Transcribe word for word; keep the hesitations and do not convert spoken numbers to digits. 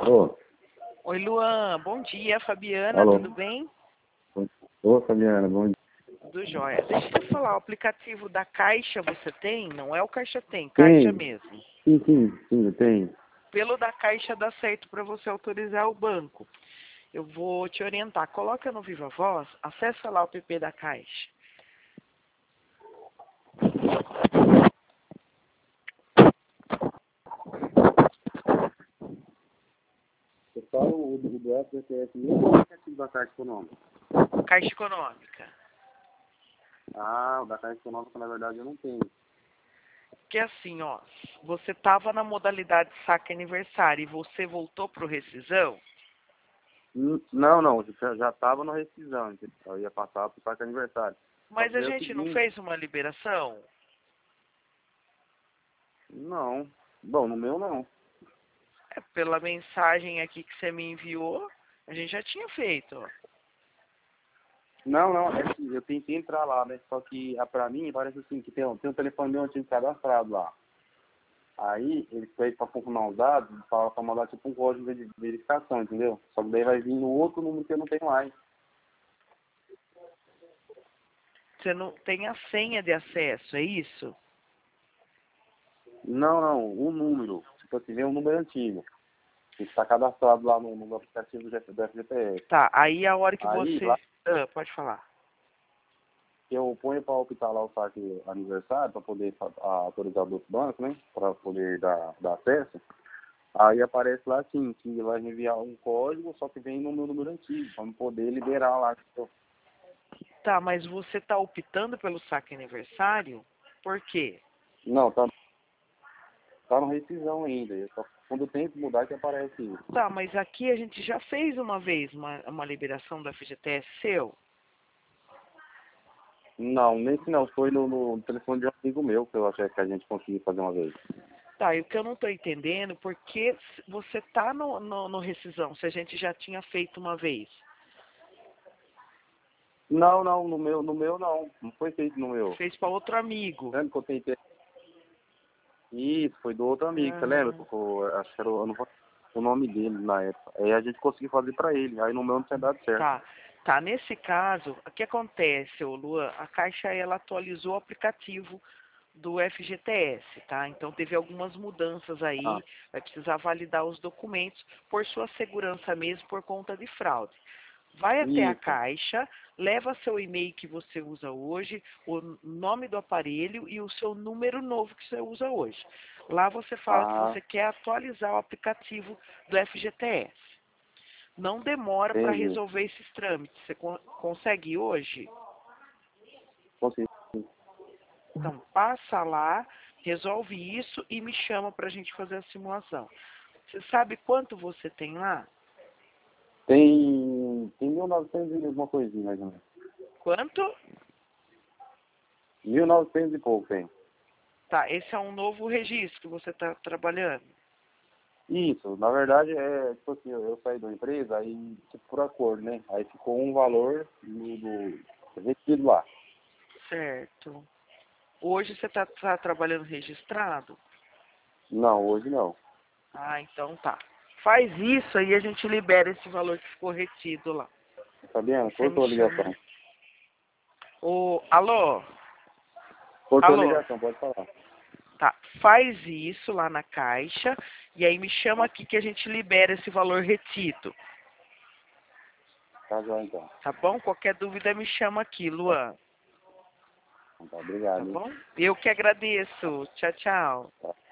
Alô? Oi, Luan. Bom dia, Fabiana. Alô? Tudo bem? Ô, Fabiana, bom dia. Tudo jóia. Deixa eu falar, o aplicativo da Caixa você tem? Não é o Caixa Tem, Caixa Tem? mesmo. Sim, sim, sim, eu tenho. Pelo da Caixa dá certo para você autorizar o banco. Eu vou te orientar. Coloca no Viva Voz, acessa lá o app da Caixa. Você fala o do do F G T S mesmo ou o aplicativo da Caixa Econômica? Caixa Econômica. Ah, o da Caixa Econômica, na verdade, eu não tenho. Que assim, ó, você estava na modalidade saque aniversário e você voltou pro rescisão? Hum, Não, não, eu já estava na rescisão, entendeu? Eu ia passar para o parque aniversário. Só Mas que a daí é o gente não seguinte, fez uma liberação? não, bom, no meu não. É, pela mensagem aqui que você me enviou, a gente já tinha feito, ó. Não, não, é que eu tentei entrar lá, né? Só que ah, pra mim parece assim que tem, um- tem um telefone meu antigo cadastrado lá. Aí ele pede pra confirmar os dados, fala pra mandar tipo um código de verificação, entendeu? Só que daí vai vir no outro número que eu não tenho mais. Você não tem a senha de acesso, é isso? Não, não, um número. Tipo assim, vem um número antigo. Que está cadastrado lá no, no aplicativo do F G P S. Tá, aí a hora que Aí lá você... Ah, pode falar. eu ponho para optar lá o saque aniversário, para poder fa- a- autorizar do outro banco, né? Para poder dar, dar acesso. Aí aparece lá assim, que vai enviar um código, só que vem no meu número antigo, para poder liberar lá. Tá, mas você tá optando pelo saque aniversário? Por quê? Não, tá, tá no rescisão ainda. Eu só, quando eu tento mudar que aparece isso. Tá, mas aqui a gente já fez uma vez uma, uma liberação do F G T S seu? Não, nesse não, foi no, no telefone de um amigo meu que eu achei que a gente conseguiu fazer uma vez. Tá, e o que eu não tô entendendo, por que você tá no, no, no rescisão, se a gente já tinha feito uma vez? Não, não, no meu, no meu não. Não foi feito no meu. Fez para outro amigo. Lembra que eu tentei? Isso, foi do outro amigo, você lembra? Ah, Que eu, acho que era o, eu não vou- o nome dele na época. Aí a gente conseguiu fazer pra ele. Aí no meu não tinha dado certo. tá. Tá, nesse caso, o que acontece, ô Luan? A Caixa, ela atualizou o aplicativo do F G T S, tá? Então teve algumas mudanças Ah, aí, vai precisar validar os documentos por sua segurança mesmo, por conta de fraude. Vai até a isso. Caixa, leva seu e-mail que você usa hoje, o nome do aparelho e o seu número novo que você usa hoje. Lá você fala que Ah, você quer atualizar o aplicativo do F G T S. Não demora para entendi. resolver esses trâmites. Você con- consegue ir hoje? Consegui. Então, passa lá, resolve isso e me chama para a gente fazer a simulação. Você sabe quanto você tem lá? Tem, tem mil e novecentos e alguma coisinha, mais ou menos. Quanto? mil e novecentos e pouco tem. Tá, esse é um novo registro que você está trabalhando. Isso, na verdade, é, tipo assim, eu, eu saí da empresa, aí, tipo, por acordo, né? Aí ficou um valor do, do retido lá. Certo. Hoje você está tá trabalhando registrado? Não, hoje não. Ah, então tá. Faz isso aí a gente libera esse valor que ficou retido lá. Fabiana, Você me cortou a chama. ligação. Ô, alô? Cortou a Alô? ligação, pode falar. Tá, faz isso lá na Caixa e aí me chama aqui que a gente libera esse valor retido. Tá joia, então. Tá bom? Qualquer dúvida me chama aqui, Tá, Luan. então tá, Tá obrigado, hein? bom? Eu que agradeço. Tchau, tchau. Tá.